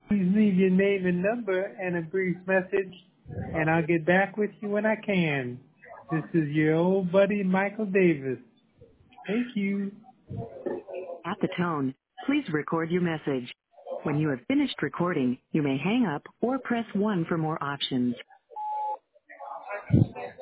Please leave your name and number and a brief message, and I'll get back with you when I can. This is your old buddy, Michael Davis. Thank you. At the tone, please record your message. When you have finished recording, you may hang up or press 1 for more options.